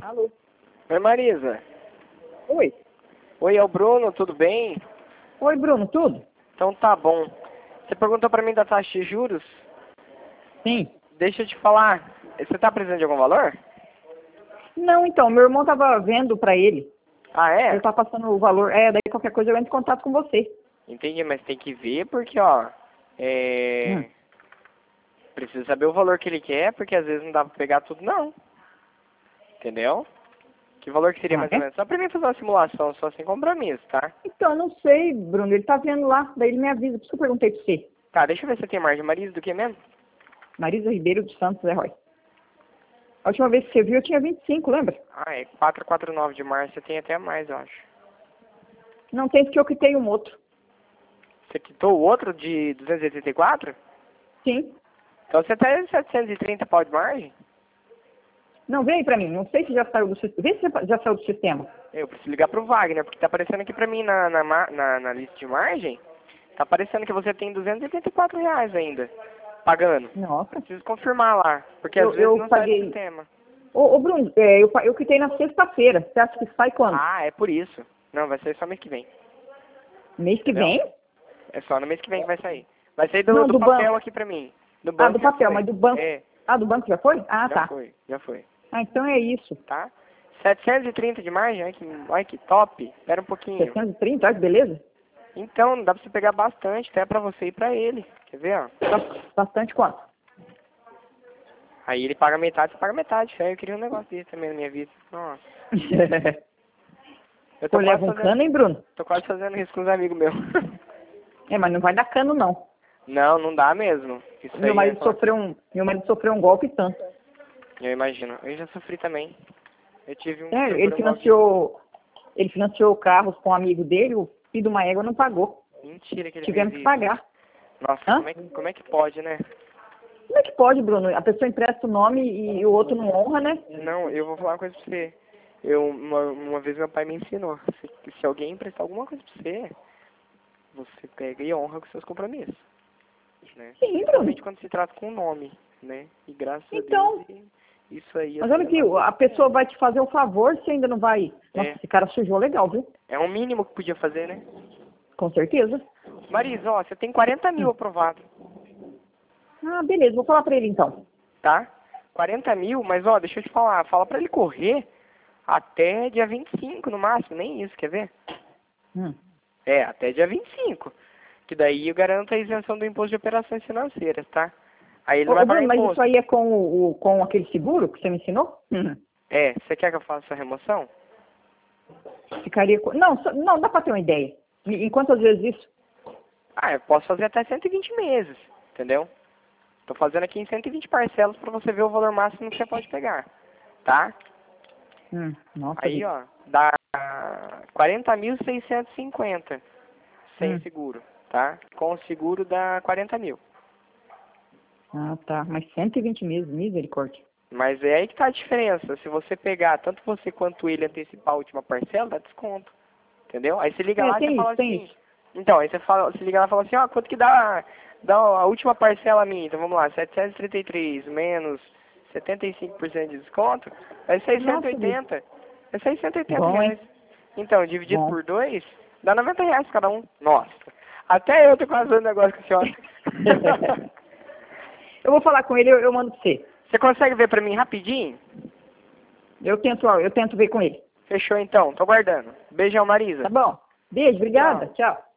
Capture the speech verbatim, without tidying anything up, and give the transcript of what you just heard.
Alô? Oi, Marisa. Oi. Oi, é o Bruno, tudo bem? Oi, Bruno, tudo? Então tá bom. Você perguntou pra mim da taxa de juros? Sim. Deixa eu te falar. Você tá precisando de algum valor? Não, então, meu irmão tava vendo pra ele. Ah, é? Ele tá passando o valor. É, daí qualquer coisa eu entro em contato com você. Entendi, mas tem que ver porque, ó, Hum. é... Precisa saber o valor que ele quer, porque às vezes não dá pra pegar tudo, não. Entendeu? Que valor que seria Ah, mais ou é? menos? Só pra mim fazer uma simulação, só sem compromisso, tá? Então, não sei, Bruno, ele tá vendo lá, daí ele me avisa, por isso que eu perguntei pra você. Tá, deixa eu ver se tem margem. Marisa, do que mesmo? Marisa Ribeiro dos Santos, Zé Roy. A última vez que você viu eu tinha vinte e cinco, lembra? Ah, é quatrocentos e quarenta e nove de março, você tem até mais, eu acho. Não tem porque eu quitei um outro. Você quitou o outro de duzentos e oitenta e quatro? Sim. Então você tá em setecentos e trinta pau de margem? Não, vem aí pra mim, não sei se já saiu do sistema. Vê se já já saiu do sistema. Eu preciso ligar pro Wagner, porque tá aparecendo aqui pra mim na, na, ma- na, na lista de margem, tá aparecendo que você tem duzentos e oitenta e quatro reais ainda, pagando. Nossa. Preciso confirmar lá, porque às Eu, vezes eu não sai do paguei. sistema. Ô, ô Bruno, é, eu, pa- eu quitei na sexta-feira. Você acha que sai quando? Ah, é por isso. Não, vai sair só mês que vem, Mês que entendeu? vem? É só no mês que vem que vai sair. Vai sair do, Não, do do papel banco. aqui pra mim. Do Ah, banco do já papel, foi. mas do banco. É, Ah, do banco já foi? Ah, já tá. foi, já foi. Ah, então é isso. Tá? setecentos e trinta de margem, olha que, olha que top. Espera um pouquinho. setecentos e trinta, olha que beleza. Então, dá pra você pegar bastante, até pra você e pra ele. Quer ver, ó? Bas- Bastante quanto? Aí ele paga metade, você paga metade. Aí eu queria um negócio desse também na minha vida. Nossa. Eu Pô, tô quase leva um fazendo, cano, hein, Bruno? tô quase fazendo isso com uns amigos meus. É, mas não vai dar cano, não. Não, não dá mesmo. Isso Meu aí é marido só... sofreu um, meu marido sofreu um golpe tanto. Eu imagino. Eu já sofri também. Eu tive um que É, sofreu ele um golpe. financiou, ele financiou carros com um amigo dele, o filho de uma égua não pagou. Mentira que ele Tivemos fez que isso. pagar. Nossa, Hã? como é, que- como é que pode, né? Como é que pode, Bruno? A pessoa empresta o nome e o outro não honra, né? Não, eu vou falar uma coisa pra você. Eu, uma, uma vez meu pai me ensinou. Se, se alguém emprestar alguma coisa pra você, você pega e honra com seus compromissos. Né? Sim, Principalmente Bruno. quando se trata com o nome, né? E graças Então, a Deus, e- isso aí... mas assim, olha aqui, a pessoa vai te fazer o favor, você ainda não vai. Nossa, é, esse cara sujou legal, viu? é o mínimo que podia fazer, né? Com certeza. Marisa, ó, você tem quarenta mil Hum. aprovado, Ah, beleza, vou falar pra ele então. tá? quarenta mil, mas ó, deixa eu te falar, fala pra ele correr até dia vinte e cinco no máximo, nem isso, quer ver? Hum. É, até dia vinte e cinco. Que daí eu garanto a isenção do imposto de operações financeiras, tá? Aí ele Ô, não vai ô, pagar Bruno, mas imposto. isso aí é com, o, o- com aquele seguro que você me ensinou? Hum. É, você quer que eu faça a remoção? Ficaria com... Não, só- não, dá pra ter uma ideia. Em em quantas vezes isso? Ah, eu posso fazer até cento e vinte meses, entendeu? Tô fazendo aqui em cento e vinte parcelas pra você ver o valor máximo que você pode pegar, tá? Hum. Nossa, Aí, vida. ó, dá quarenta mil seiscentos e cinquenta sem Hum. seguro, tá? Com o seguro dá quarenta mil. Ah, tá. Mas cento e vinte meses, misericórdia. Mas é aí que tá a diferença. Se você pegar tanto você quanto ele antecipar a última parcela, dá desconto. Entendeu? Aí você liga É, lá e você tem fala isso, tem assim. isso. Então, aí você fala, você liga lá e fala assim, ó, quanto que dá, dá a última parcela minha? Então vamos lá, setecentos e trinta e três menos setenta e cinco por cento de desconto, é seiscentos e oitenta. É seiscentos e oitenta Bom, reais. hein? Então, dividido Bom. por dois, dá noventa reais cada um. Nossa. Até eu tô quase fazendo negócio com a senhora. Eu vou falar com ele, eu, eu mando pra você. Você consegue ver pra mim rapidinho? Eu tento, ó, eu tento ver com ele. Fechou então, tô guardando. Beijão, Marisa. Tá bom? Beijo, obrigada. Tchau.